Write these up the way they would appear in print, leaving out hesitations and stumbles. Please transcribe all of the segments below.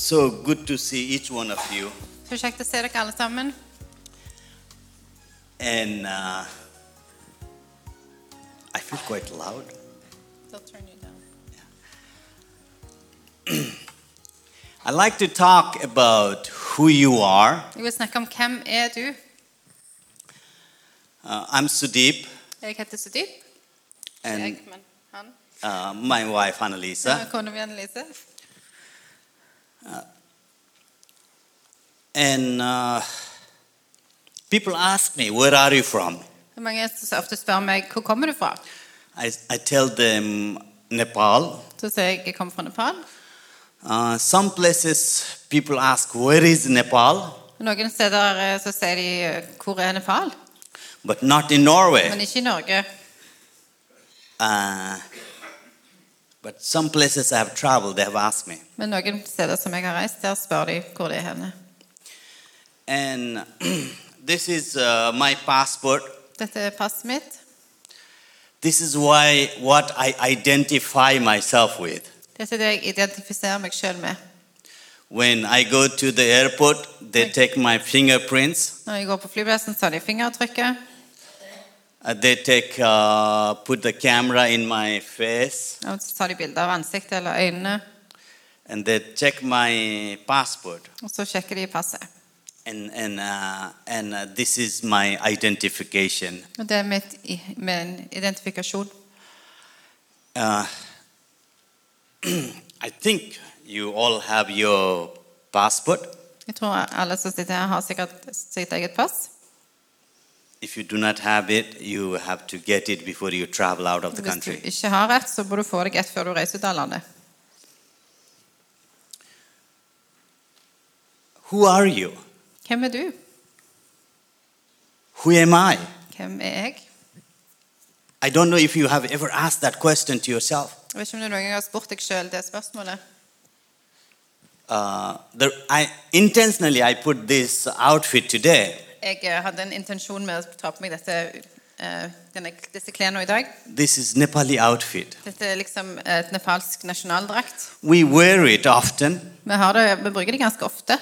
So good to see each one of you. Så kjekt å se dere alle sammen. And I feel quite loud. They'll turn you down. I like to talk about who you are. Jeg vil snakke om hvem er du. I'm Sudeep, Jeg heter Sudeep. and Men han. my wife Annalisa. Kona mi Annelise. And people ask me, where are you from? Mange som ofte spør meg, hvor kommer du fra? I tell them Nepal. Så sier jeg kommer fra Nepal. Some places people ask, where is Nepal? Noen steder så sier de, hvor er Nepal? But not in Norway. Men ikke i Norge. But some places I have traveled, they have asked me. Men noen steder som jeg har reist, der spør de hvor det er henne. And this is my passport. Dette er passet mitt. This is what I identify myself with. Dette er det jeg identifiserer meg selv med. When I go to the airport, they take my fingerprints. Når jeg går på flyplassen, så har de fingertrykket. They put the camera in my face, Og så tar de bilder av ansiktet eller øynene. and they check my passport. Og så sjekker de passet. And this is my identification. Og det er min identifikasjon. I think you all have your passport. Jeg tror alle som sitter her har sikkert sitt eget pass. If you do not have it, you have to get it before you travel out of the Hvis du country. ikke har rett, så må du få deg et før du reiser ut av landet. Who are you? Hvem er du? Who am I? Hvem er jeg? I don't know if you have ever asked that question to yourself. Jeg vet ikke om du noen gang har spurt deg selv det spørsmålet. Intentionally, I put this outfit today. Jeg hadde en intensjon med å ta på meg disse klærne i dag. This is Nepali outfit. Dette er liksom et nepalsk nasjonaldrakt. We wear it often. Vi bruker det ganske ofte.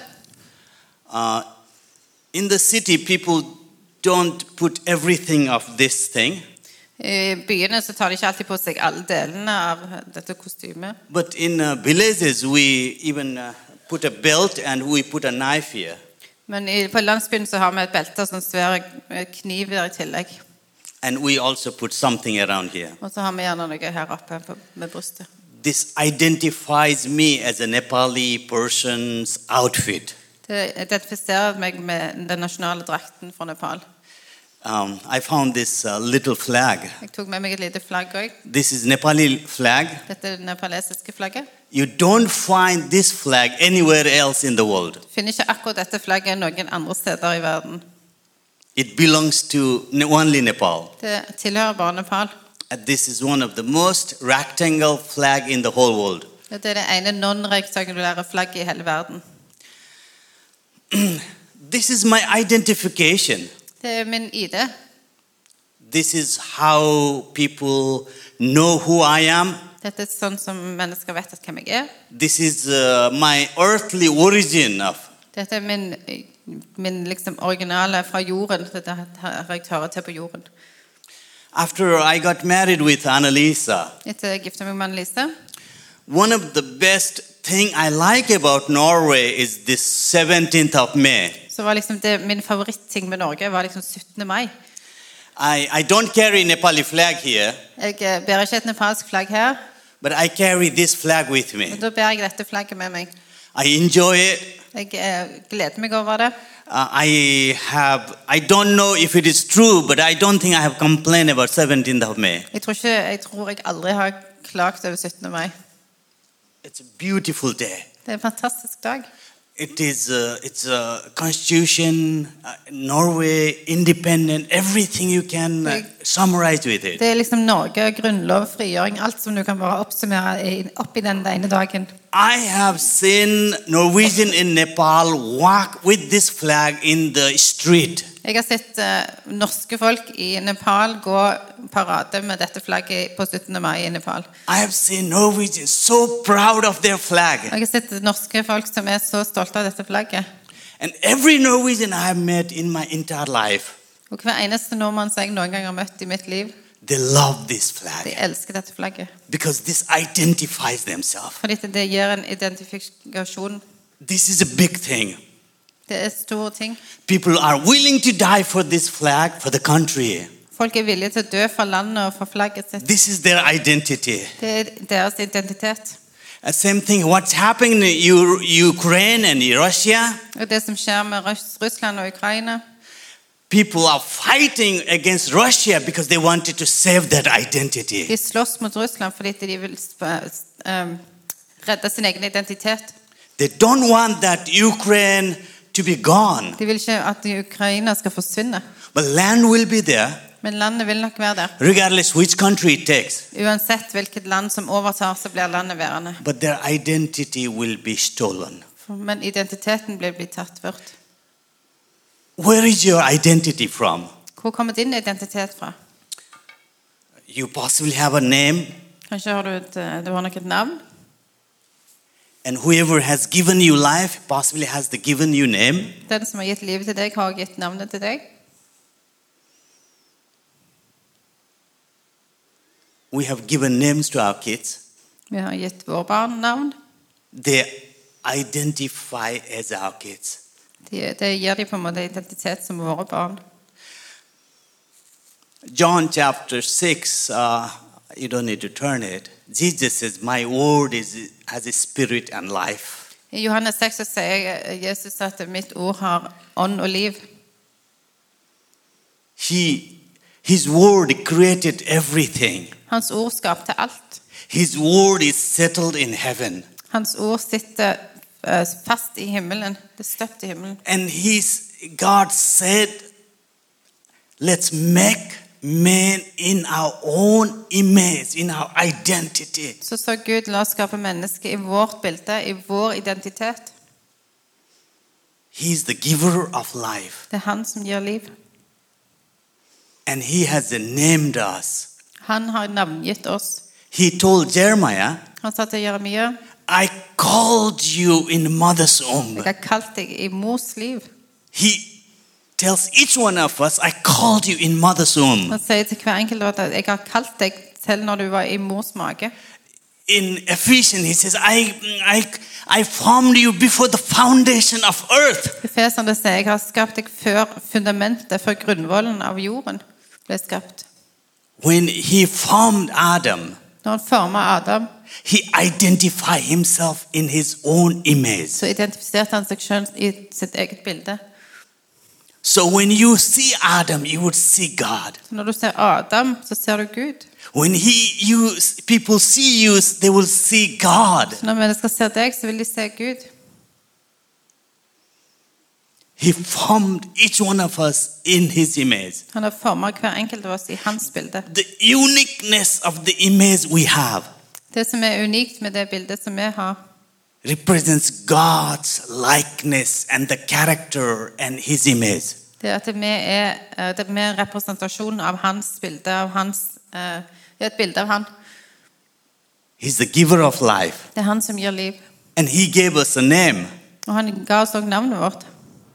In the city, people don't put everything of this thing. I byene så tar de ikke alltid på seg alle delene av dette kostymet. But in villages, we even put a belt and we put a knife here. Men på landsbyen så har vi et belte og sånn svære kniver i tillegg. And we also put something around here. Og så har vi gjerne noe her oppe med brystet. This identifies me as a Nepali person's outfit. Det identifiserer meg med den nasjonale drakten fra Nepal. I found this little flag. Jeg tok med meg et lite flagg også. This is Nepali flag. Dette er det nepalesiske flagget. You don't find this flag anywhere else in the world. Du finner ikke akkurat dette flagget noen andre steder i verden. It belongs to only Nepal. Det tilhører bare Nepal. This is one of the most rectangle flag in the whole world. Det er det ene non-rektangulære flagget i hele verden. This is my identification. Det er min ID. This is how people know who I am. Dette er sånn som mennesker vet at hvem jeg er. This is my earthly origin of. Dette er min liksom originale fra jorden. Dette har jeg hører til på jorden. After I got married with Annalisa, Etter jeg giftet meg med Annelise, one of the best thing I like about Norway is this 17th of May. så var liksom det min favoritting med Norge var liksom 17. mai. I don't carry Nepali flag here, Jeg bærer ikke et nepalsk flagg her, but I carry this flag with me. men da bærer jeg dette flagget med meg. I enjoy it. Jeg gleder meg over det. I don't know if it is true, but I don't think I have complained about 17th of May. Jeg tror jeg aldri har klagt over 17. mai. It's a beautiful day. Det er en fantastisk dag. It's a constitution, Norway, independent, everything you can summarize with it. Det er liksom Norge, grunnlov, frigjøring, alt som du kan bare oppsummere opp i den ene dagen. I have seen Norwegian in Nepal walk with this flag in the street. Jeg har sett norske folk i Nepal gå parade med dette flagget på 17. mai i Nepal. I have seen Norwegians so proud of their flag. Jeg har sett norske folk som så stolte av dette flagget. And every Norwegian I have met in my entire life, Og hver eneste nordmann som jeg noen gang har møtt i mitt liv, they love this de flag elsker dette flagget. because this identifies themselves. Fordi det gir en identifikasjon. This is a big thing. Det store ting. People are willing to die for this flag, for the country. Folk villige til å dø for landet og for flagget sitt. This is their identity. Det deres identitet. Same thing, what's happening in Ukraine and in Russia, Og det som skjer med Russland og Ukraina. people are fighting against Russia because they wanted to save that identity. De slåss mot Russland fordi de vil redde sin egen identitet. They don't want that Ukraine to be gone, De vil ikke at Ukraina skal forsvinne. but land will be there Men landet vil nok være der. regardless which country it takes. Uansett hvilket land som overtar, så blir landet værende. But their identity will be stolen. Men identiteten blir tatt bort. Where is your identity from? Hvor kommer din identitet fra? You possibly have a name, Kanskje har du har nok et navn. and whoever has given you life possibly has given you name. Den som har gitt livet til deg, har gitt navnet til deg. We have given names to our kids. Vi har gitt våre barn navn. They identify as our kids. Det gir de på en måte identitet som våre barn. John chapter 6, you don't need to turn it. Jesus says, my word has a spirit and life. I Johannes 6 så sier Jesus at mitt ord har ånd og liv. His word created everything. Hans ord skapte alt. His word is settled in heaven. Hans ord sitter fast i himmelen. Det er støpt i himmelen. And God said, let's make man in our own image, in our identity. Så sa Gud, la oss skape mennesket i vårt bilde, i vår identitet. He is the giver of life. Det er han som gir liv. And he has named us. Han har navngitt oss. He told Jeremiah, Han sa til Jeremia, I called you in mother's womb. jeg har kalt deg i mors liv. He tells each one of us, I called you in mother's womb. Han sier til hver enkelt at jeg har kalt deg selv når du var i mors mage. In Ephesians, he says, I formed you before the foundation of earth. Efeserne sier, jeg har skapt deg før fundamentet, før grunnvollen av jorden ble skapt. When he formed Adam, Når han formet Adam, he identified himself in his own image. så identifiserte han seg selv i sitt eget bilde. So when you see Adam, you would see God. Så når du ser Adam, så ser du Gud. When people see you, they will see God. Så når mennesker ser deg, så vil de se Gud. He formed each one of us in his image. Han har formet hver enkelt av oss i hans bilde. The uniqueness of the image we have Det som er unikt med det bildet som vi har, represents God's likeness and the character and his image. det er at vi er en representasjon av hans bilde, det er et bilde av han. He's the giver of life. Det er han som gir liv. And he gave us a name. Og han ga oss også navnet vårt.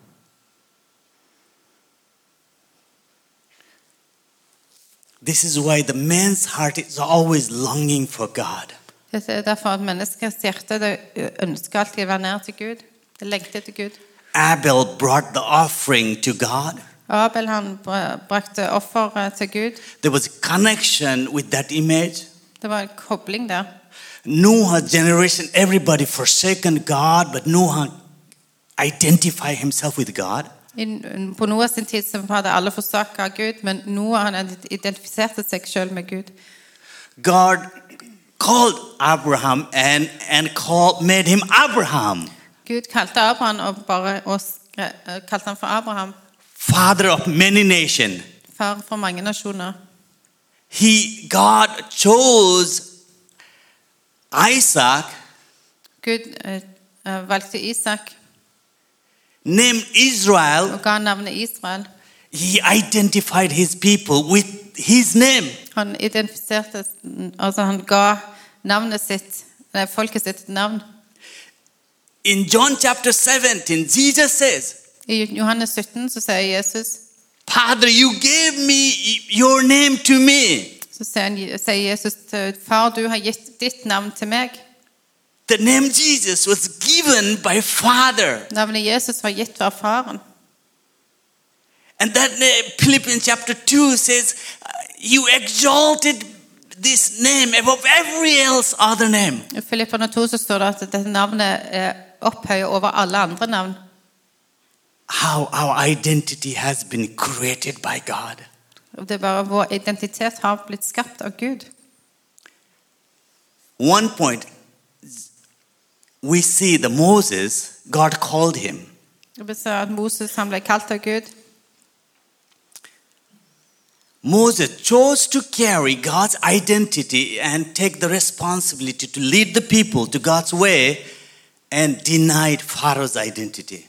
This is why the man's heart is always longing for God. Det er derfor at menneskets hjerte det ønsker alltid å være nær til Gud. Det lengter til Gud. Abel brought the offering to God. Abel han brakte offer til Gud. There was a connection with that image. Det var en kobling der. Noah's generation, everybody forsaken God, but Noah identified himself with God. På Noah sin tid så hadde alle forsøkt av Gud, men Noah han identifiserte seg selv med Gud. God called Abraham and made him Abraham, Gud kalte Abraham kalte han for Abraham, father of many nations. far for mange nasjoner. God chose Isaac Gud valgte Isak named Israel, og ga navnet Israel. he identified his people with his name. Han identifiserte, altså han ga navnet sitt, folket sitt navn. In John chapter 17, Jesus says, I Johannes 17 så sier Jesus, Father, you gave me your name to me. så sier Jesus til far, du har gitt ditt navn til meg. The name Jesus was given by Father. Navnet Jesus var gitt av faren. And that Philippians chapter 2 says, you exalted this name above every else other name. I Filipperne 2 så står det at dette navnet er opphøyet over alle andre navn. How our identity has been created by God. Det er bare vår identitet har blitt skapt av Gud. One point, we see the Moses, God called him. Vi ser at Moses han ble kalt av Gud. Moses chose to carry God's identity and take the responsibility to lead the people to God's way and denied Pharaoh's identity.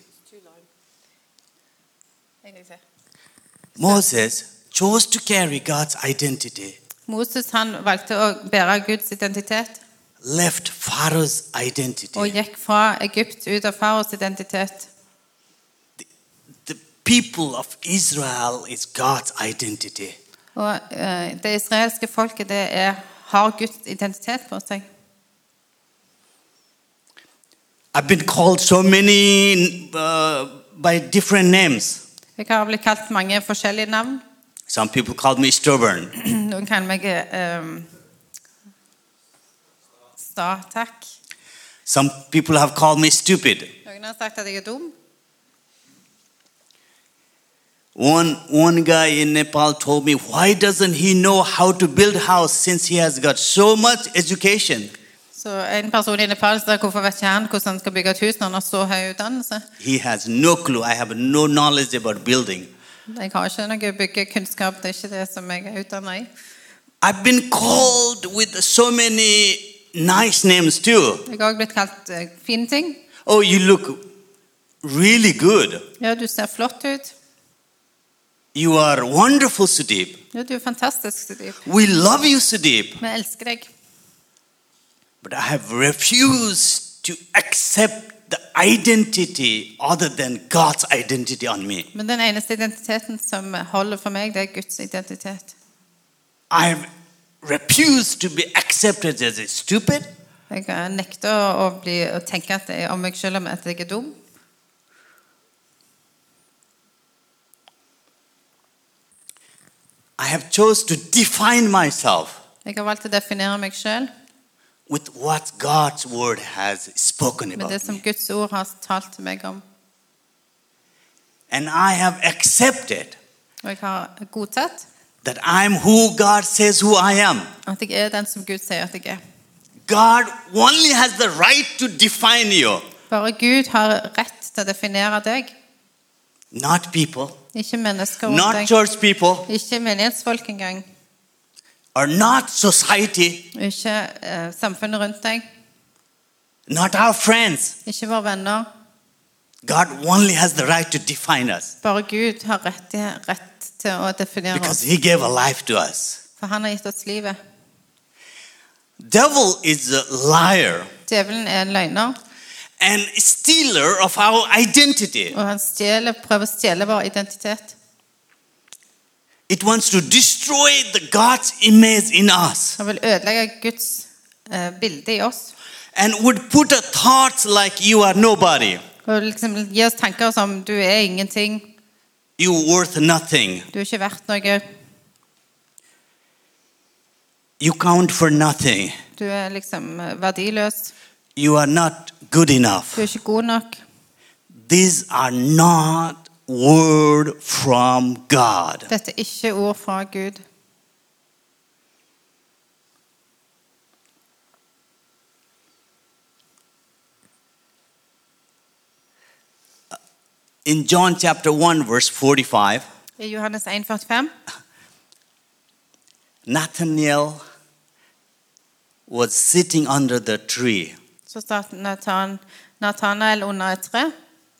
Moses chose to carry God's identity, Moses han valgte å bære Guds identitet left Pharaoh's og identity. gikk fra Egypt ut av faraos identitet. The people of Israel is God's identity. Og det israelske folket har Guds identitet på seg. I've been called so many by different names. Jeg har blitt kalt mange forskjellige navn. Some people call me stubborn. Noen kaller meg sta, takk. Some people have called me stupid. Noen har sagt at jeg er dum. One guy in Nepal told me, why doesn't he know how to build a house since he has got so much education? Så en person i Nepal sa, hvorfor vet ikke han hvordan han skal bygge et hus når han har så høy utdannelse? He has no clue. I have no knowledge about building. Jeg har ikke noe byggekunnskap, det er ikke det som jeg er utdannet i. I've been called with so many nice names too. Jeg har også blitt kalt fine ting. Oh, you look really good. Ja, du ser flott ut. You are wonderful, Sudeep. Ja, du er fantastisk, Sudeep. We love you, Sudeep. Vi elsker deg. But I have refused to accept the identity other than God's identity on me. Men den eneste identiteten som holder for meg, det er Guds identitet. I have refused to be accepted as a stupid. Jeg nekter å tenke om meg selv om at jeg er dum. I have chosen to define myself Jeg har valgt å definere meg selv with what God's word has spoken med about det som me. Guds ord har talt til meg om. And I have accepted Og jeg har godtatt that I'm who God says who I am. at jeg er den som Gud sier at jeg er. God only has the right to define you, Bare Gud har rett til å definere deg. not people, Ikke mennesker rundt not deg. church people, Ikke menighetsfolk engang. or not society, Ikke samfunnet rundt deg. not our friends. Ikke våre venner. God only has the right to define us Bare Gud har rett til å definere because oss. he gave a life to us. For han har gitt oss livet. Devil is a liar Djevelen er en løgner, and stealer of our identity. og han prøver å stjele vår identitet. It wants to destroy the God's image in us Han vil ødelegge Guds bilde i oss. and would put a thoughts like you are nobody, Og liksom gi oss tanker som du er ingenting, you worth nothing, du er ikke verdt noe, you count for nothing, du er liksom verdiløs, you are not good enough. du er ikke god nok. These are not word from God. Dette er ikke ord fra Gud. In John chapter 1 verse 45, I Johannes 1,45 Nathanael was sitting under the tree. Så satt Nathanael under et tre.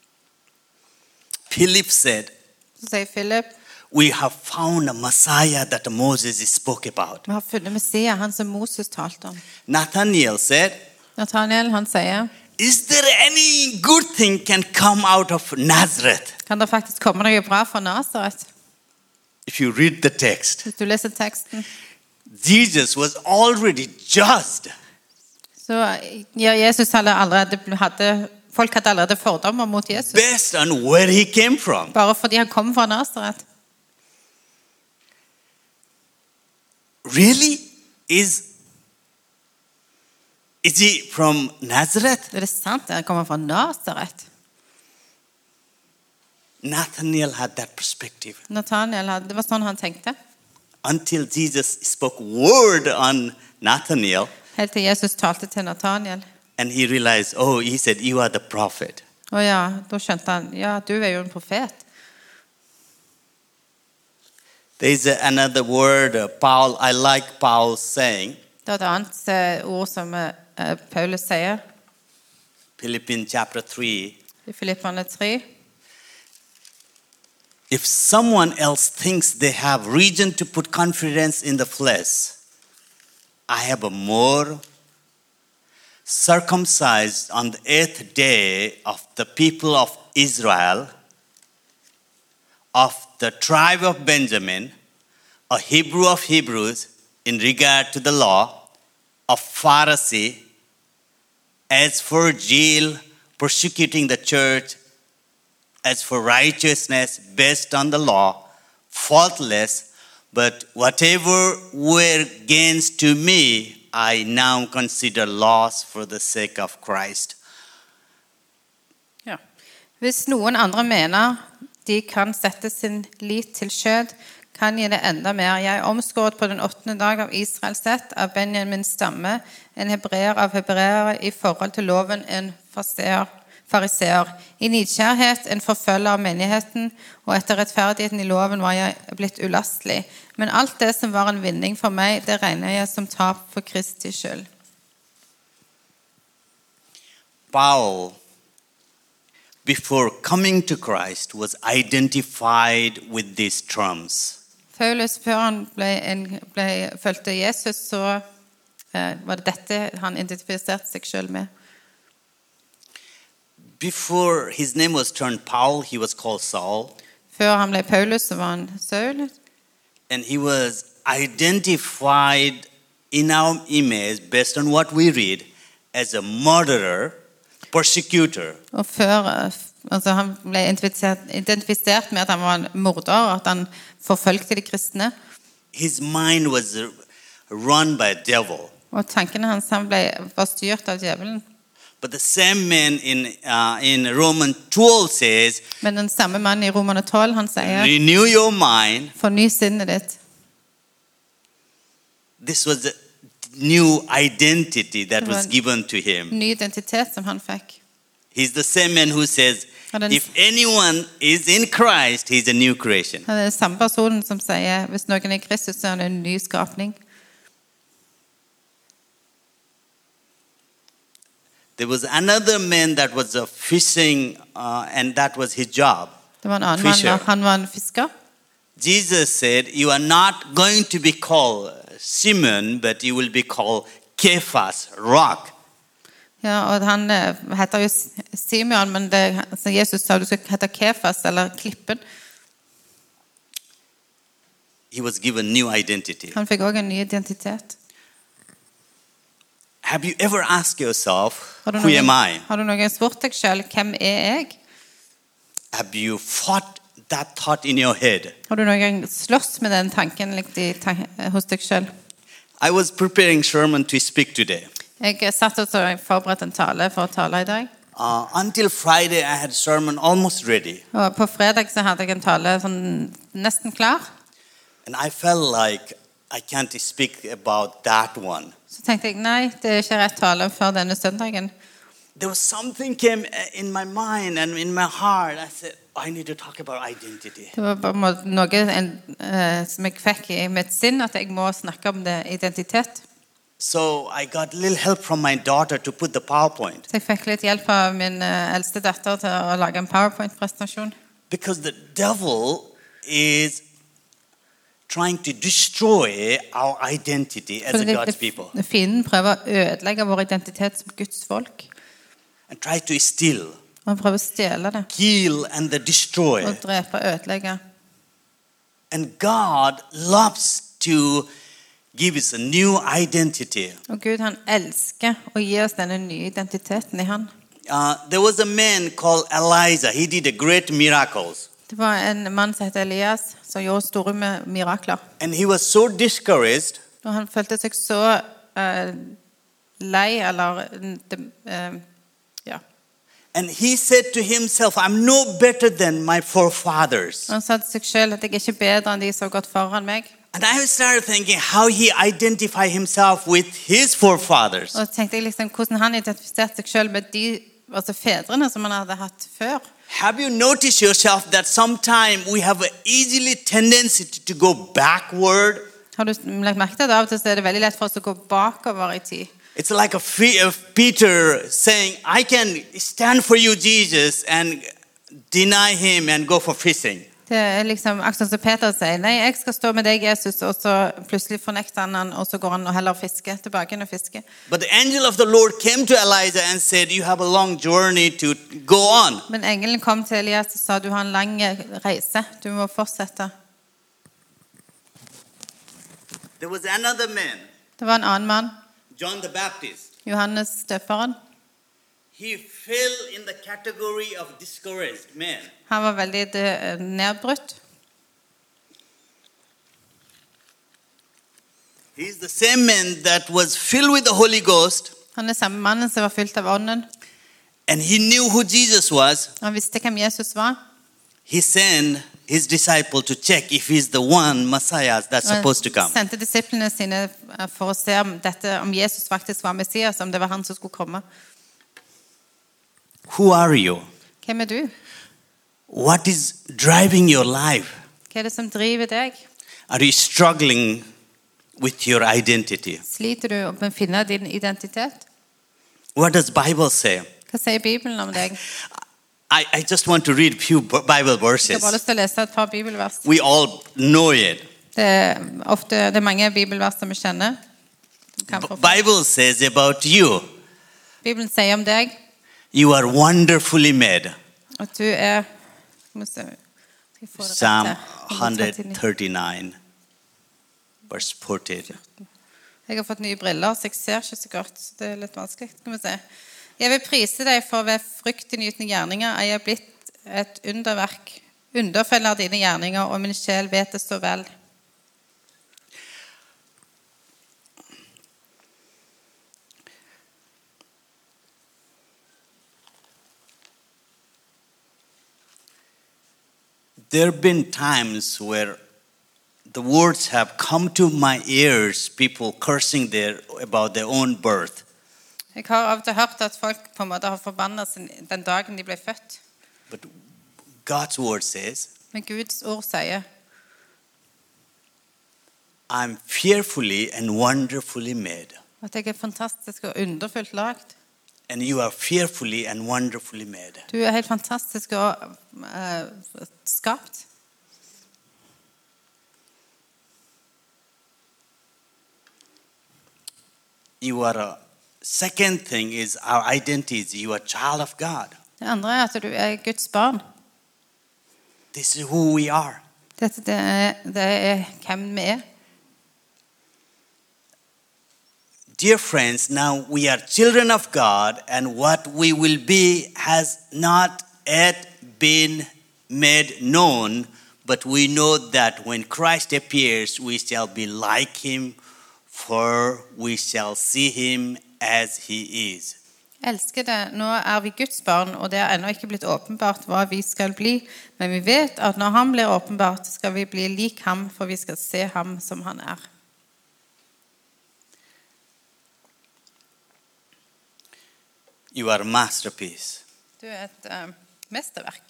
Philip said, Så sier Philip, we have found a Messiah that Moses spoke about. vi har funnet Messias, han som Moses talte om. Nathanael said, Nathanael, han sier, is there any good thing can come out of Nazareth? kan det faktisk komme noe bra fra Nazaret? If you read the text, Hvis du leser teksten, Jesus was already judged. så ja, folk hadde allerede fordommer mot Jesus. Based on where he came from. Bare fordi han kom fra Nazaret. Really? Is he from Nazareth? Er det sant at han kommer fra Nazaret? Nathanael had that perspective. Nathanael, det var sånn han tenkte. Until Jesus spoke word on Nathanael, Helt til Jesus talte til Nathanael. and he realized, oh, he said, you are the prophet. Og ja, da skjønte han, ja, du er jo en profet. There is another word, Paul. I like Paul saying, Det er et annet ord som Paulus sier Philippians chapter 3. i Filipperne 3. If someone else thinks they have reason to put confidence in the flesh, I have a more circumcised on the 8th day of the people of Israel, of the tribe of Benjamin, a Hebrew of Hebrews in regard to the law, a Pharisee, as for zeal persecuting the church, as for righteousness based on the law, faultless, but whatever were gains to me, I now consider loss for the sake of Christ. Ja. Hvis noen andre mener de kan sette sin lit til kjød, kan gi det enda mer. Jeg er omskåret på den 8. dag av Israels ett, av Benjamins stamme, en hebreer av hebreere, i forhold til loven en fariseer. I nidkjærhet en forfølger av menigheten, og etter rettferdigheten i loven var jeg blitt ulastelig. Men alt det som var en vinning for meg, det regner jeg som tap for Kristi skyld. Paul, before coming to Christ, was identified with these terms. Paulus, før han følte Jesus, så var det dette han identifiserte seg selv med. Before his name was turned Paul, he was called Saul. Før han ble Paulus, så var han Saul. And he was identified in our image, based on what we read, as a murderer, persecutor. Og før han ble identifisert med at han var en morder, at han forfølgte de kristne. His mind was run by a devil. Og tankene hans var styrt av djevelen. But the same man in Romans 12 says, Men den samme mannen i Romerne 12, han sier, renew your mind. forny sinnet ditt. This was a new identity that was given to him. Ny identitet som han fikk. He's the same man who says, if anyone is in Christ, he's a new creation. Han den samme personen som sier, hvis noen er Kristus, så er han en ny skapning. There was another man that was fishing, and that was his job. Det var en annen Fisher. mann, han var en fisker. Jesus said, you are not going to be called Simon, but you will be called Cephas, rock. Ja, og han heter jo Simeon, men Jesus sa du skal hete Kefas, eller klippen. He was given new identity. Han fikk også en ny identitet. Have you ever asked yourself, Har du who am noen, I? har du noen spurt deg selv, hvem er jeg? Have you fought that thought in your head? Har du noen gang slåss med den tanken hos deg selv? I was preparing sermon to speak today. Jeg satt og forberedte en tale for å tale i dag. Until Friday, I had sermon almost ready. Og på fredag så hadde jeg en tale nesten klar. And I felt like I can't speak about that one. Så tenkte jeg, nei, det er ikke rett tale før denne søndagen. There was something came in my mind and in my heart. I said, I need to talk about identity. Det var på en måte noe som jeg fikk i mitt sinn, at jeg må snakke om det, identitet. So I got a little help from my daughter to put the PowerPoint. Så jeg fikk litt hjelp av min eldste datter til å lage en PowerPoint-presentasjon. Because the devil is trying to destroy our identity as God's people. Fienden prøver å ødelegge vår identitet som Guds folk. And try to steal, Han prøver å stjele det. kill, and destroy. Og drepe og ødelegge. And God loves to give us a new identity. Og Gud, han elsker å gi oss denne nye identiteten i han. There was a man called Elijah. He did a great miracles. Det var en mann som heter Elias, som gjorde store mirakler. And he was so discouraged. Og han følte seg så lei, eller ja. And he said to himself, I'm no better than my forefathers. Han sa til seg selv at jeg ikke er bedre enn de som har gått foran meg. And I started thinking how he identified himself with his forefathers. Og tenkte jeg liksom hvordan han identifiserte seg selv med de fedrene som han hadde hatt før. Have you noticed yourself that sometimes we have an easily tendency to go backward? Har du lagt merke til at av og til så er det veldig lett for oss å gå bakover i tid? It's like Peter saying, I can stand for you, Jesus, and deny him and go for fishing. Det er liksom akkurat som Peter sier, nei, jeg skal stå med deg, Jesus, og så plutselig fornekter han, og så går han og heller fiske, tilbake inn og fiske. But the angel of the Lord came to Elijah and said, you have a long journey to go on. Men engelen kom til Elias og sa, du har en lang reise, du må fortsette. There was another man, Det var en annen mann, John the Baptist. Johannes døperen. He fell in the category of discouraged man. Han var veldig nedbrutt. He's the same man that was filled with the Holy Ghost. Han er samme mannen som var fylt av ånden. And he knew who Jesus was. Han visste hvem Jesus var. He sent his disciple to check if he's the one Messiah that's supposed to come. Han sendte disiplene sine for å se om Jesus faktisk var Messias, om det var han som skulle komme. Who are you? Hvem er du? What is driving your life? Hva er det som driver deg? Are you struggling with your identity? Sliter du med å finne din identitet? What does Bible say? Hva sier Bibelen om deg? I just want to read a few Bible Jeg har verses. bare lyst til å lese et par bibelvers. We all know it. Det er mange bibelvers som vi kjenner. Bible says about you, Bibelen sier om deg you are wonderfully made. at du er skal jeg få det Psalm rett til? 139, verse 14. Jeg har fått nye briller, så jeg ser ikke så godt. Så det er litt vanskelig, kan vi si. Jeg vil prise deg for ved fryktinngytende gjerninger er jeg blitt et underverk. Underfeller dine gjerninger, og min sjel vet det så vel. There have been times where the words have come to my ears, people cursing about their own birth. Jeg har av og til hørt at folk på en måte har forbannet den dagen de ble født. But God's word says, Men Guds ord sier, I'm fearfully and wonderfully made. at jeg er fantastisk og underfullt lagd. And you are fearfully and wonderfully made. Du er helt fantastisk og skapt. You are second thing is our identity is you are a child of God. Det andre er at du er Guds barn. This is who we are. Dette det er hvem vi er. Dear friends, now we are children of God, and what we will be has not yet been made known, but we know that when Christ appears, we shall be like him, for we shall see him as he is. Elskede, nå er vi Guds barn, og det er ennå ikke blitt åpenbart hva vi skal bli. Men vi vet at når han blir åpenbart, skal vi bli lik ham, for vi skal se ham som han er. You are a masterpiece. Du er et mesterverk.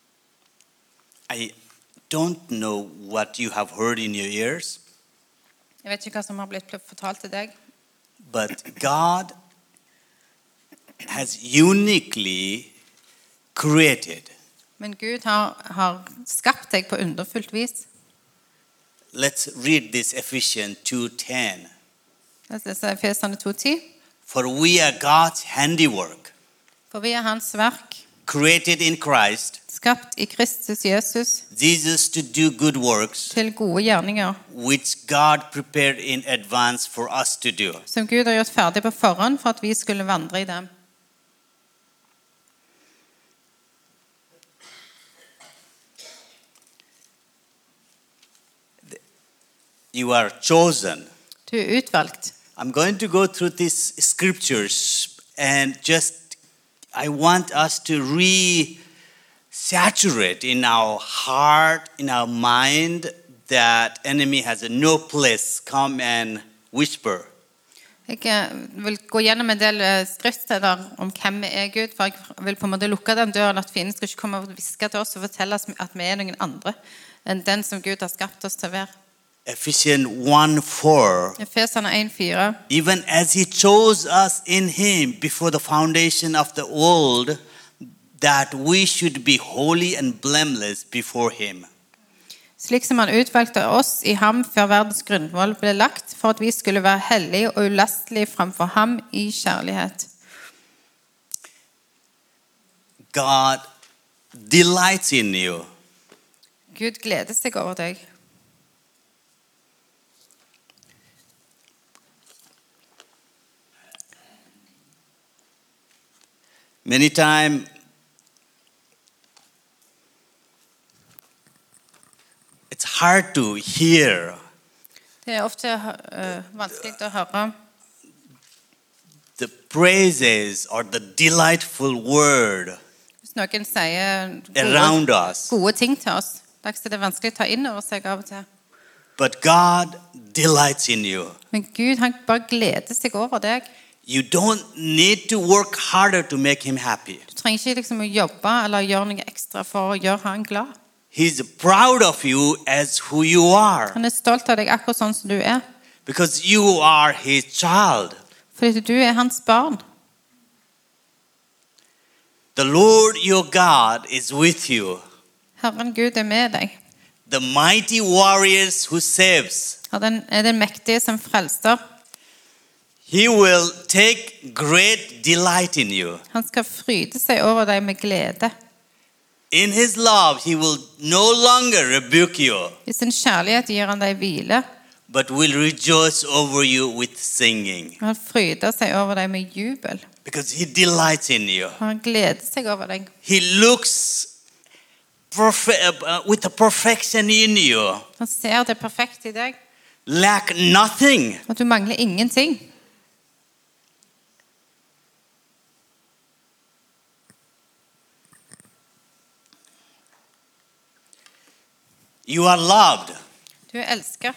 I don't know what you have heard in your ears. Jeg vet ikke hva som har blitt fortalt til deg. But God has uniquely created. Men Gud har skapt deg på underfullt vis. Let's read this Ephesians 2:10. Det er Efeserne 2:10. For we are God's handiwork, For vi er hans verk, created in Christ skapt i Kristus Jesus, Jesus to do good works, til gode gjerninger, which God prepared in advance for us to do. som Gud har gjort ferdig på forhånd for at vi skulle vandre i dem. You are chosen. Du er utvalgt. I'm going to go through these scriptures and I want us to saturate in our heart, in our mind, that enemy has no place. Come and whisper. Jeg vil gå gjennom en del skriftsteder om hvem vi er Gud, for jeg vil på en måte lukke den døren at fienden skal ikke komme og viske til oss og fortelle oss at vi er noen andre enn den som Gud har skapt oss til å være. Ephesians 1:4. Efeserne 1:4. Even as he chose us in him before the foundation of the world, that we should be holy and blameless before him. Slik som han utvalgte oss i ham før verdens grunnvoll ble lagt, for at vi skulle være hellige og ulastelige framfor ham i kjærlighet. God delights in you. Gud gleder seg over deg. Many times it's hard to hear Det er ofte vanskelig å høre the praises or the delightful word hvis noen sier around us. gode ting til oss. Det er vanskelig å ta inn over seg av og til. But God delights in you. Men Gud, han bare gleder seg over deg. You don't need to work harder to make him happy. Du trenger ikke liksom å jobbe eller gjøre noe ekstra for å gjøre han glad. He's proud of you as who you are Han er stolt av deg akkurat sånn som du er. because you are his child. Fordi du er hans barn. The Lord your God is with you. Herren Gud er med deg. The mighty warriors who saves. Han er den mektige som frelser. He will take great delight in you. Han skal fryde seg over deg med glede. In his love, he will no longer rebuke you, I sin kjærlighet gir han deg hvile. but will rejoice over you with singing. Han fryder seg over deg med jubel. Because he delights in you. Han gleder seg over deg. He looks with a perfection in you. Han ser det perfekte i deg. Lack nothing. At du mangler ingenting. You are loved. Du er elsket.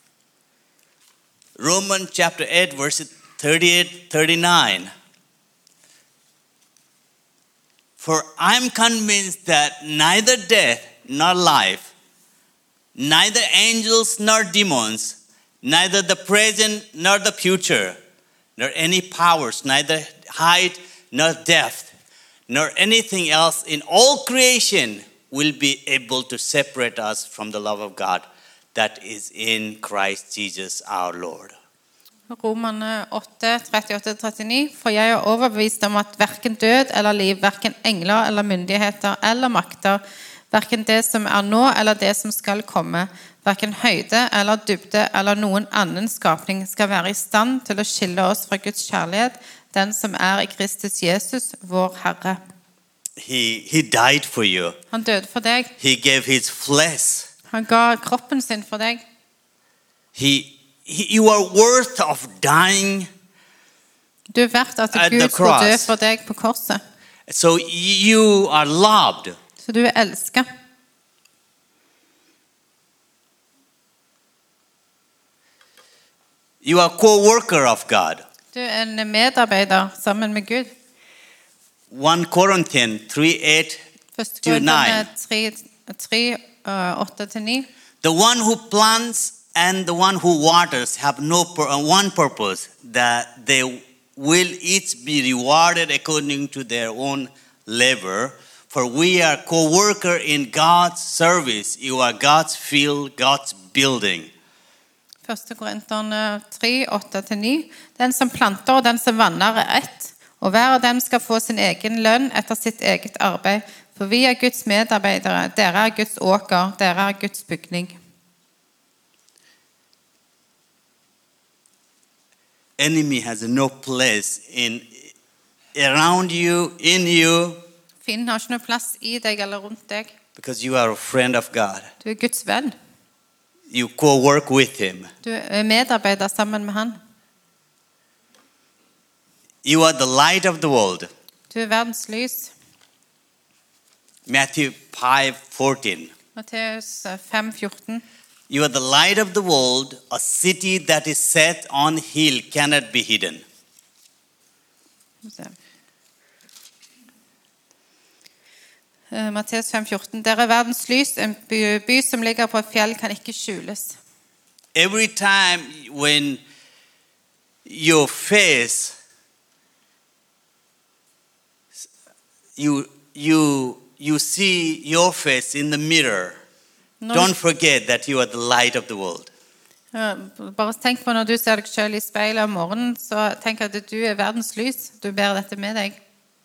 Romans chapter 8, verses 38-39. For I'm convinced that neither death nor life, neither angels nor demons, neither the present nor the future, nor any powers, neither height nor depth, nor anything else in all creation will be able to separate us from the love of God that is in Christ Jesus our Lord. Romerne 8, 38-39. For jeg er overbevist om at hverken død eller liv, hverken engler eller myndigheter eller makter, hverken det som er nå eller det som skal komme, hverken høyde eller dybde eller noen annen skapning skal være i stand til å skille oss fra Guds kjærlighet, den som er i Kristus Jesus, vår Herre. He died for you. Han døde for deg. He gave his flesh. Han ga kroppen sin for deg. You are worth of dying Du er verdt at at the Gud skulle dø cross. for deg på korset. So you are loved. Så du er elsket. You are co-worker of God. Du er en medarbeider sammen med Gud. 1 Corinthians 3:8. 1. Korinterne 3, 8-9. The one who plants and the one who waters have one purpose, that they will each be rewarded according to their own labor. For we are co-worker in God's service. You are God's field, God's building. 1. Korinterne 3, 8-9. Den som planter og den som vanner er ett, og hver av dem skal få sin egen lønn etter sitt eget arbeid. For vi er Guds medarbeidere, dere er Guds åker, dere er Guds bygning. Enemy has no place around you, in you, Fienden har ikke noe plass i deg eller rundt deg. because you are a friend of God. Du er Guds venn. You co-work with him. Du er medarbeider sammen med han. You are the light of the world. Du er verdens lys. Matthew 5:14. Matteus 5:14. You are the light of the world. A city that is set on hill cannot be hidden. Matteus 5:14. Dere er verdens lys, en by som ligger på et fjell kan ikke skjules. Every time when your face, you see your face in the mirror, don't forget that you are the light of the world. Bare tenk på når du ser deg selv i speilet om morgenen, så tenk at du er verdens lys. Du bærer dette med deg.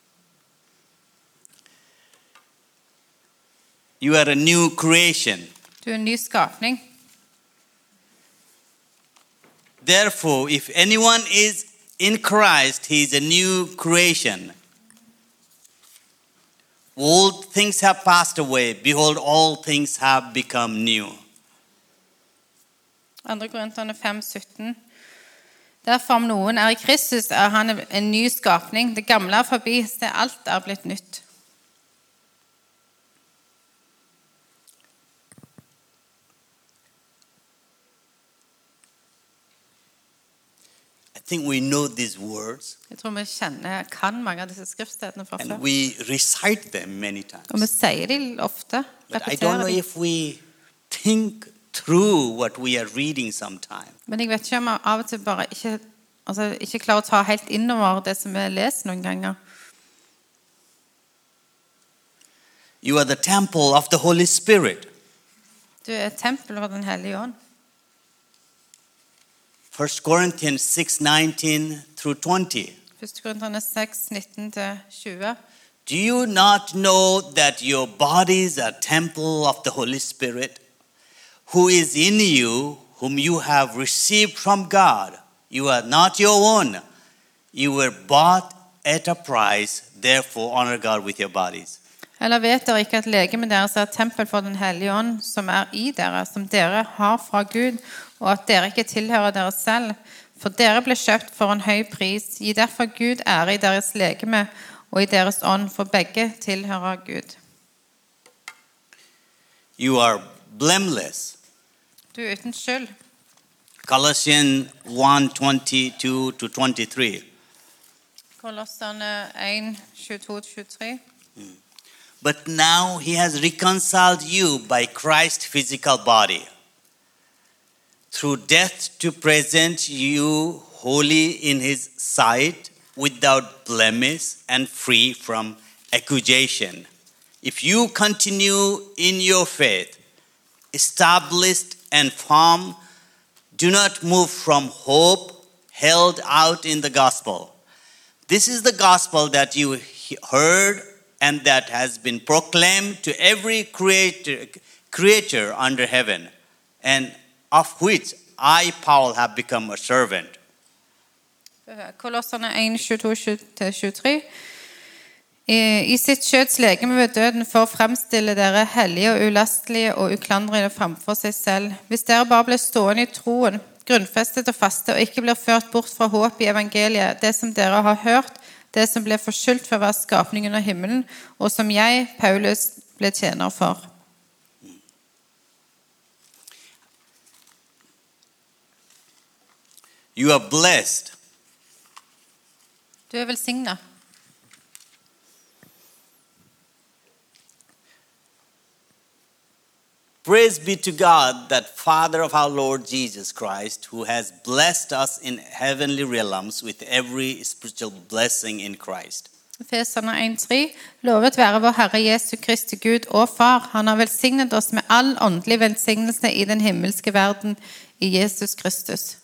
You are a new creation. Du er en ny skapning. Therefore, if anyone is in Christ, he is a new creation. Old things have passed away. Behold, all things have become new. 2. Korinterne 5:17. Derfor om noen er i Kristus, er han en ny skapning. Det gamle er forbi, så alt er blitt nytt. I think we know these words. Jeg tror vi kan mange av disse skriftstedene fra And før. we recite them many times. Og vi sier de ofte. But I don't Repeterer know de. if we think through what we are reading sometimes. Men jeg vet ikke om jeg av og til bare ikke klarer å ta helt innover det som vi leser noen ganger. You are the temple of the Holy Spirit. Du er et tempel for den hellige ånd. 1 Corinthians 6:19 through 20. 1. Korinterne 6, 19-20. Do you not know that your bodies are temple of the Holy Spirit, who is in you, whom you have received from God? You are not your own. You were bought at a price. Therefore, honor God with your bodies. Eller vet dere ikke at legemet deres er et tempel for den hellige ånd, som er i dere, som dere har fra Gud, og at dere ikke tilhører dere selv? For dere ble kjøpt for en høy pris. Gi derfor Gud ære i deres legeme og i deres ånd, for begge tilhører Gud. You are blameless. Du er uten skyld. Colossians 1:22-23. Kolosserne 1, 22-23. But now he has reconciled you by Christ's physical body, through death, to present you holy in his sight, without blemish and free from accusation. If you continue in your faith, established and firm, do not move from hope held out in the gospel. This is the gospel that you heard and that has been proclaimed to every creature under heaven, and of which I, Paul, have become a servant. Kolosserne 1, 22-23. I sitt kjøds legeme ved døden for å fremstille dere hellige og ulastelige og uklandrige framfor seg selv. Hvis dere bare blir stående i troen, grunnfestet og faste, og ikke blir ført bort fra håp i evangeliet, det som dere har hørt, det som ble forskyldt for hver skapning under himmelen, og som jeg, Paulus, ble tjener for. You are blessed. Du er velsignet. Praise be to God, that Father of our Lord Jesus Christ, who has blessed us in heavenly realms with every spiritual blessing in Christ. Efeserne 1:3. Lovet være vår Herre Jesu Kristi Gud og Far. Han har velsignet oss med all åndelig velsignelse i den himmelske verden i Jesus Kristus.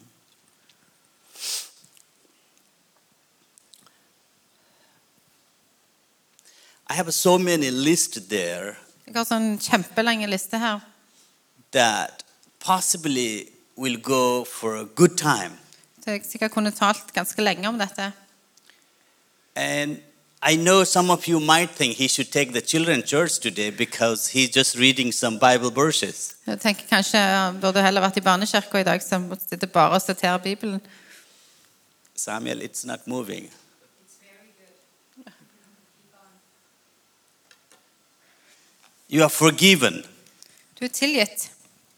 I have so many lists there Jeg har sånn kjempelange liste her. that possibly will go for a good time. Så jeg sikkert kunne talt ganske lenge om dette. And I know some of you might think he should take the children church today because he's just reading some Bible verses. Jeg tenker kanskje han burde heller vært i barnekirka i dag, som sitter bare og studerer Bibelen. Samuel, it's not moving. You are forgiven. Du er tilgitt.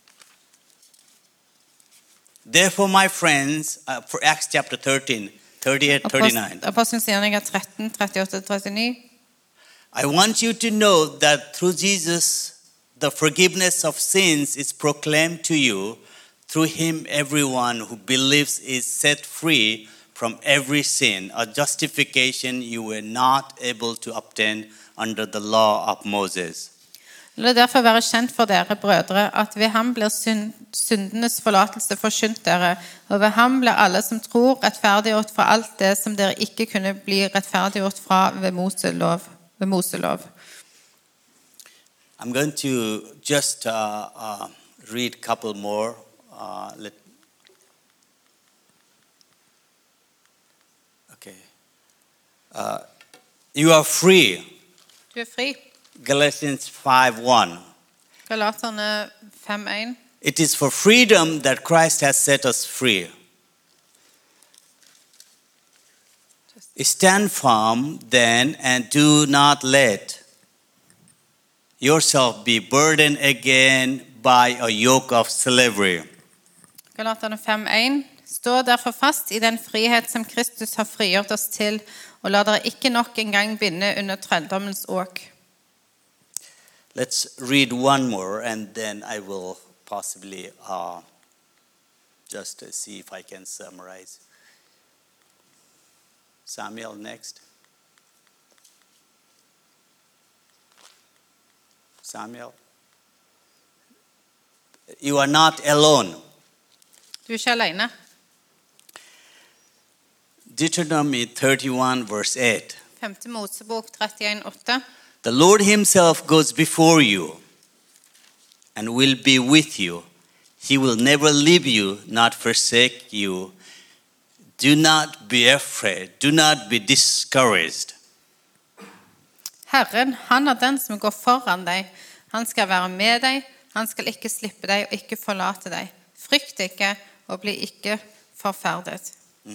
Therefore, my friends, for Acts chapter 13, 38, 39. Apostelens gjerninger 13, 38-39. I want you to know that through Jesus, the forgiveness of sins is proclaimed to you. Through him, everyone who believes is set free from every sin, a justification you were not able to obtain under the law of Moses. La det derfor være kjent for dere, brødre, at ved ham blir syndenes forlatelse forkynt dere, og ved ham blir alle som tror rettferdiggjort fra alt det som dere ikke kunne bli rettferdiggjort fra ved Moselov. I'm going to just read a couple more. You are free. Du er fri. Galatians 5:1. Galaterne 5:1. It is for freedom that Christ has set us free. Stand firm then, and do not let yourself be burdened again by a yoke of slavery. Galaterne 5:1. Stå derfor fast i den frihet som Kristus har frigjort oss til, og la dere ikke nok en gang binde under trelldommens åk. Let's read one more, and then I will possibly just see if I can summarize. Samuel, next. Samuel. You are not alone. Du er ikke alene. Deuteronomy 31, verse 8. 5. Mosebok 31:8. The Lord himself goes before you and will be with you. He will never leave you, not forsake you. Do not be afraid. Do not be discouraged. Herren, han er den som går foran deg. Han skal være med deg. Han skal ikke slippe deg og ikke forlate deg. Frykt ikke og bli ikke forferdet.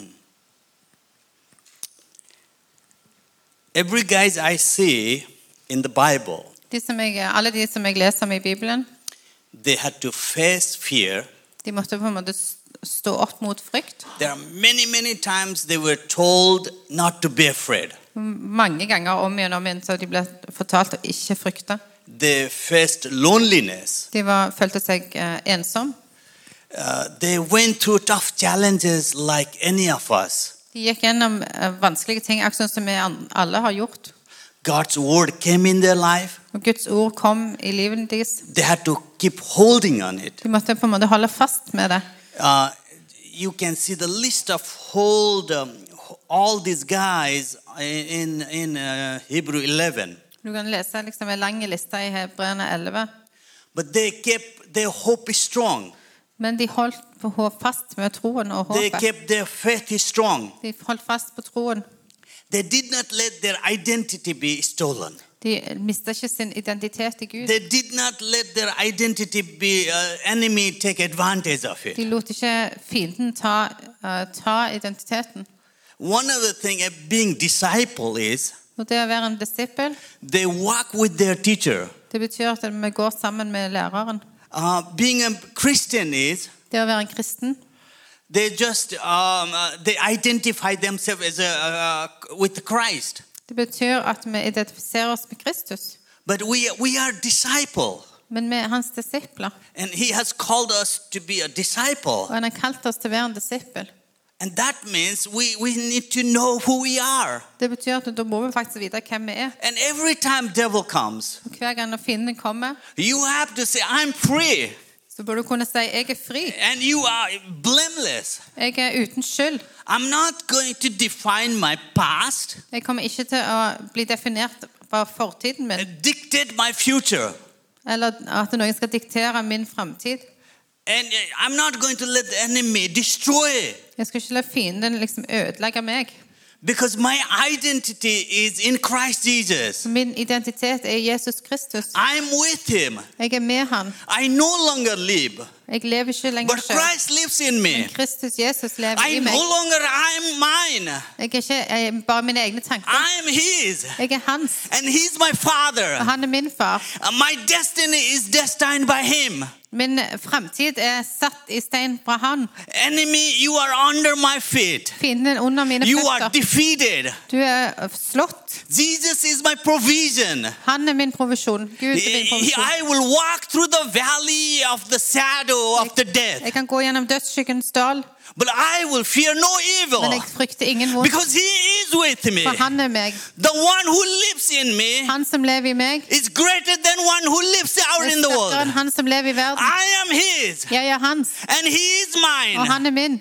Every guys I see in the Bible, Alle de som jeg leser om i Bibelen, they had to face fear. de måtte på en måte stå opp mot frykt. There are many times they were told not to be afraid. Mange ganger om igjen så de ble fortalt å ikke frykte. They faced loneliness. De følte seg ensom. They went through tough challenges like any of us. De gikk gjennom vanskelige ting, akkurat som vi alle har gjort. God's word came in their life. Og Guds ord kom i livet deres. They had to keep holding on it. De måtte på en måte holde fast med det. You can see the list of all these guys in Hebrew 11. Du kan lese liksom en lang liste i Hebreerne 11. But they kept their hope strong. Men de holdt på fast med troen og They håpet. kept their faith strong. De holdt fast på troen. They did not let their identity be stolen. De mistet ikke sin identitet i Gud. They did not let their identity be enemy take advantage of it. De lot ikke fienden ta identiteten. One of the things of being disciple is Og det å være en disippel, they walk with their teacher. det betyr at vi går sammen med læreren. Being a Christian is Det å være en kristen, they just they identify themselves as with Christ. det betyr at vi identifiserer oss med Kristus. But we are disciple. men vi er hans disipler. And he has called us to be a disciple. Og han har kalt oss til å være en disippel. And that means we need to know who we are. Det betyr at da må vi faktisk vite hvem vi er. And every time devil comes, Og hver gang fienden kommer, you have to say, I'm free. så bør du kunne si, jeg er fri. And you are blameless. Jeg er uten skyld. I'm not going to define my past, Jeg kommer ikke til å bli definert av fortiden min, dictate my future. eller at noen skal diktere min fremtid. And I'm not going to let the enemy destroy it. Jeg skal ikke la fienden liksom ødelegge meg. Because my identity is in Christ Jesus. Min identitet er Jesus Kristus. I'm with him. Jeg er med han. I no longer live, Jeg lever ikke lenger but selv. Christ lives in me. Men Kristus Jesus lever I i meg. no longer I'm mine. Jeg er ikke bare mine egne tanker. I'm his. Jeg er hans, And he's my og father. han er min far. My destiny is destined by him. Min fremtid er satt i stein fra han. Enemy, you are under my feet. Fienden er under mine You are føtter. defeated. Du er slått. Jesus is my provision. Han er min provisjon. Gud er min provisjon. I will walk through the valley of the shadow of the death, Jeg kan gå gjennom dødsskyggens dal, but I will fear no men evil jeg frykter ingen vondt, because he is with me. for han er meg. The one who lives in me Han som lever i meg, is greater than one who lives out er in the sterkere enn world. han som lever i verden. I am his, Jeg er hans, and he is og mine. han er min.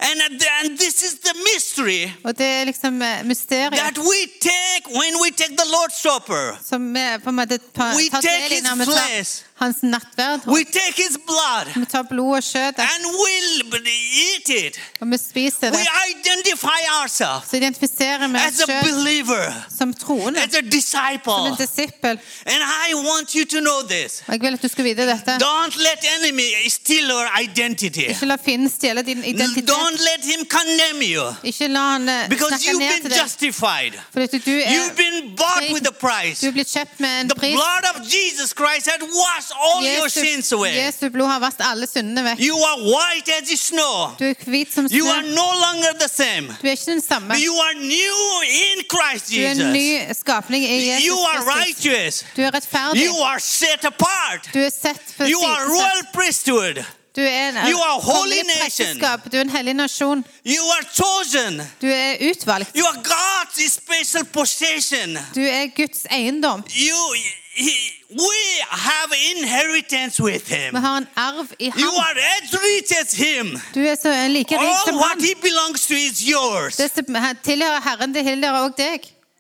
And this is the mystery Og det er liksom mysteriet that we take when we take the Lord's Supper. som vi på en måte tar We del take i his når vi tar flesh, hans nattverd. we take his blood, Vi tar blod og kjøtt, and we'll eat it. og vi spiser We det. identify ourselves Så identifiserer vi as oss a selv believer, som troende, as a som en disciple. disippel. And I want you to know this. Og jeg vil at du skal vite dette. Don't let enemy steal your identity. Ikke la fienden stjele din identitet. Don't let him condemn you. Ikke la han Because snakke you've ned been til deg. justified. Fordi at du er You've been bought with a price. Du er blitt kjøpt med en The pris. blood of Jesus Christ had washed all your sins away. Jesu blod har vasket alle syndene vekk. You are white as the snow. Du er hvit som You snø. are no longer the same. Du er ikke den samme. You are new in Christ Du er en Jesus. ny skapning i Jesus You are Kristus. righteous. Du er rettferdig. You are set apart. Du er sett for You are sidesett. royal priesthood. Du er en You are holy kongelig nation. presteskap. Du er en hellig nasjon. You are chosen. Du er utvalgt. You are God's special possession. Du er Guds eiendom. We have inheritance with Vi him. har en arv i You ham. are as rich as him. Du er så like rik All som what han. he belongs to is yours. Det som tilhører Herren, det tilhører også deg.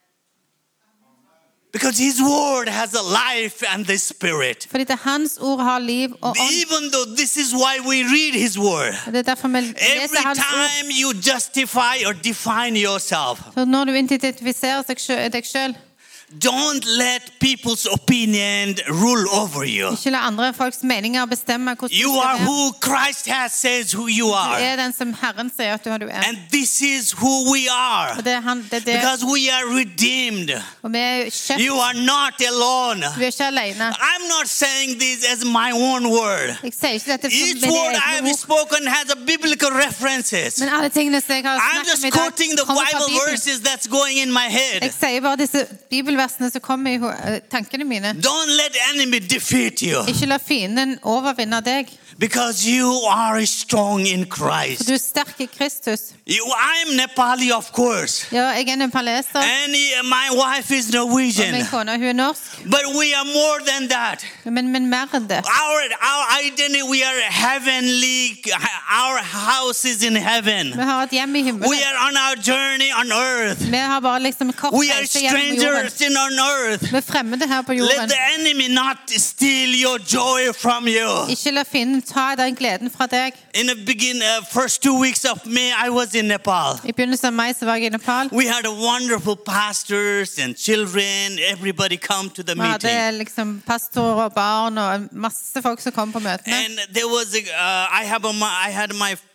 Because his word has a life and the spirit. Fordi det hans ord har liv og ånd. Even though this is why we read his word. Og det er derfor vi leser Every hans ord. time you justify or define yourself, Så når du identifiserer deg selv, don't let people's opinion rule over you. ikke la andre folks meninger bestemme hvordan du You skal are være. who Christ has says who you Du are. er den som Herren sier at du er. And this is who we are. Og det er han, det er det. Because we are redeemed. Og vi er kjøpt. You are not alone. Du er ikke alene. I'm not saying this as my own word. Jeg sier ikke dette Each som mine word I egne have ord. spoken has a biblical references. Men alle tingene som jeg har I'm snakket just om i dag, quoting the kommer fra Bible Bibelen. verses that's going in my head. Jeg sier bare disse bibelversene som kommer i tankene mine. Don't let enemy defeat you. Ikke la fienden overvinne deg. Because you are strong in Christ. For du er sterk i Kristus. I'm Nepali, of course. Ja, jeg er nepaleser, And my wife is og min Norwegian. kone hun er norsk. But we are more than that. Men mer enn det. Our identity, we are heavenly. Our house is in heaven. Vi har et hjem i himmelen. We are on our journey on earth. Vi har bare liksom kort We are reise gjennom jorden. strangers on earth. Vi er fremmede her på Let jorden. the enemy not steal your joy from you. Ikke la fienden ta den gleden fra deg. In the first 2 weeks of May, I was in Nepal. I begynnelsen av mai så var jeg i Nepal. We had a wonderful pastors and children. Everybody come to the Vi meeting. hadde liksom pastorer og barn og masse folk som kom på møtene. And there was I had my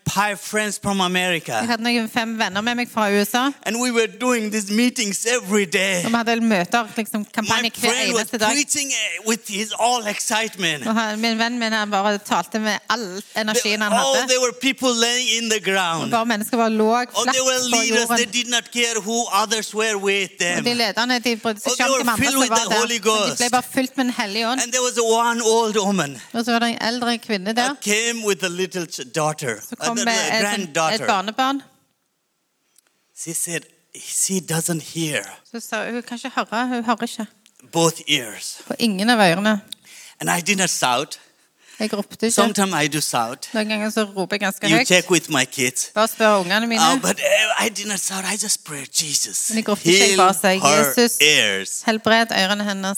5 friends from America. Jeg hadde noen 5 venner med meg fra USA. And we were doing these meetings every day. Og vi hadde møter, liksom My kampanje hver friend was eneste dag. preaching with his all excitement. Og min venn min han bare talte med all energien han hadde. There were people laying in the ground. Bare mennesker var lå Oh, flatt they were på leaders. They jorden. did not care who others were with Og them. de lederne de brydde seg Oh, ikke they om were de andre filled som with var the Holy der. Og de Ghost. ble bare fylt med den hellige ånd. And there was one old woman Og så var det en eldre kvinne der. that came with a little daughter, Så kom a med et granddaughter. barnebarn. She said, she doesn't hear Så sa hun kan ikke høre, hun hører ikke. both ears. På ingen av ørene. And I did not shout. Jeg ropte ikke. Sometimes I do shout. Noen ganger så roper jeg ganske You høyt. check with my kids. Bare spør ungene mine. But I did not shout. I just prayed, Jesus, Men jeg ropte ikke, jeg heal bare sa, her Jesus, ears. helbred ørene hennes.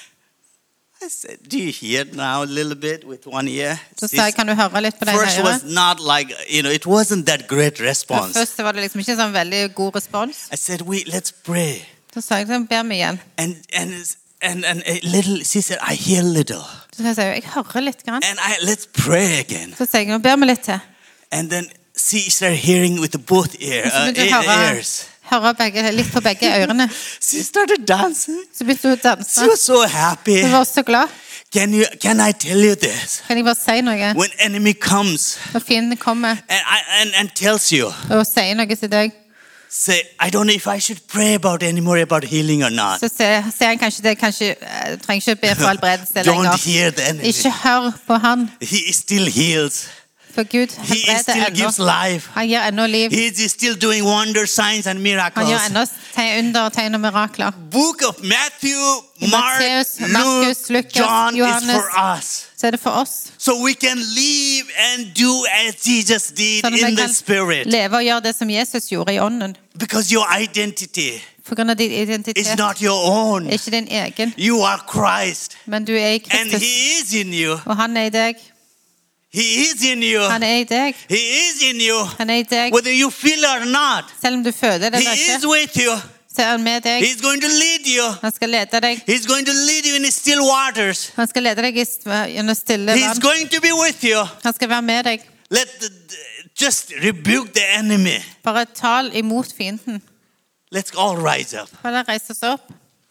I said, do you hear now a little bit with one ear? Så sa jeg, kan du høre litt på den First øret? was not like, it wasn't that great Og response. først var det liksom ikke sånn veldig god respons. I said, let's pray. Så sa jeg, så ber vi igjen. And a little, she said, I hear little. Så sa jeg, jeg hører litt grann. And let's pray again. Så sa jeg, nå ber vi litt til. And then she started hearing with both Og så begynte jeg å ears. høre litt på begge ørene. She started dancing. Så begynte hun å danse. She was so happy. Hun var så glad. Can I tell you this? Kan jeg bare si noe? When enemy comes Når fienden kommer and tells you, og sier noe til deg, say, I don't know if I should pray about anymore about healing or not. så sier han kanskje det, trenger ikke be for helbredelse Don't lenger. hear the enemy. Ikke hør på han, He still heals. for Gud He helbreder still gives ennå. life. Han gir ennå liv. He is still doing wonders, signs and Han miracles. gjør ennå under, tegn og mirakler. Book of Matthew, I Mark, Matteus, Luke, Markus, Lukas, John is Johannes. for us. Så er det for oss. So we can live and do as Jesus did Sånn at in vi the kan Spirit. leve og gjøre det som Jesus gjorde i ånden. Because your identity For grunn av din is identitet not your own. er ikke din egen, You are Christ. men du er i And Kristus. He is in you. Og han er i deg. He is in you. Han er i deg. He is in you. Han er i deg. Whether you feel it or not, Selv om du føler det He eller is ikke, with you. så er han med deg. He's going to lead you. Han skal lede deg. He's going to lead you in still waters. Han skal lede deg gjennom stille He's vann. going to be with you. Han skal være med deg. Just rebuke the enemy. Bare tal imot fienden. Let's all rise up. Bare reise oss opp.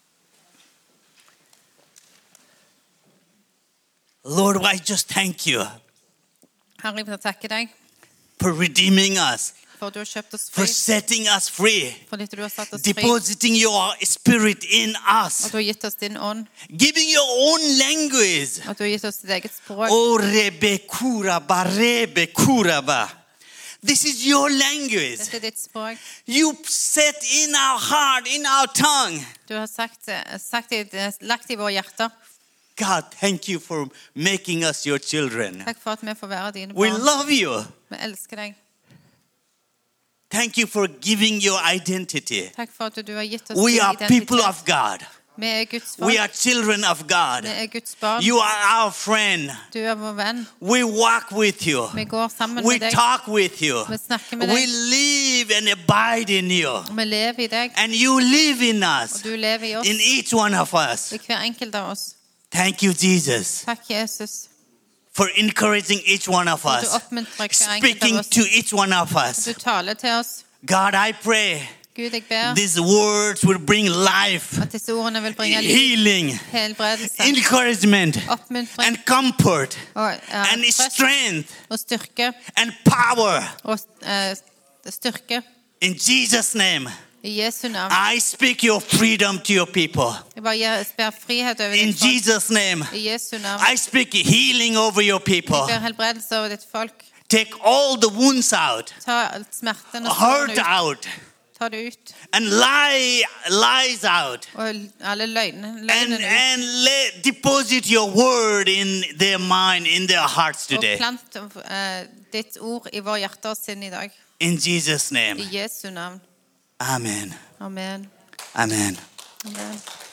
Lord, I just thank you Herre, jeg vil takke deg for redeeming us, for at du har kjøpt oss for fri. setting us free, Fordi du har satt oss fri. depositing your spirit in us, Og du har gitt oss din ånd. giving your own language. Og du har gitt oss ditt eget språk. Oh, Rebe Kuraba. This is your language. Dette er ditt språk. You set in our heart, in our tongue. Du har lagt i våre hjerter. God, thank you for making us your children. Takk for at vi får være dine We barn. love you. Vi elsker deg. Thank you for giving your identity. Takk for at du har gitt oss We din are people identitet. of God. Vi er Guds We folk. are children of God. Vi er Guds barn. You are our friend. Du er vår venn. We walk with you. Vi går sammen We med deg. talk with you. Vi snakker med We deg. live and abide in you. Vi lever i deg. And you live in Og us, du lever i oss. in each one of us. I hver enkelt av oss. Thank you, Jesus, Takk, Jesus. for encouraging each one of For du us, oppmuntrer hver enkelt speaking av oss. to each one of us. Du taler til oss. God, I pray Gud, jeg ber these words will bring life, at disse ordene vil bringe liv, healing, helbredelse, encouragement, oppmuntring and comfort, og and trøst strength, og styrke. and power. Og styrke. In Jesus' name, I Jesu navn. I speak your freedom to your people. Jeg bare ber frihet over In ditt folk. Jesus' name, I Jesu navn. I speak healing over your people. Jeg ber helbredelse over ditt folk. Take all the wounds out, Ta alt smerten og hurt sårene ut. out, Ta det ut. and lies out. Og alle løgnene And ut. deposit your word in their mind, in their hearts Og today. plant ditt ord i vår hjerter og sinn i dag. In Jesus' name. I Jesu navn. Amen. Amen. Amen. Amen.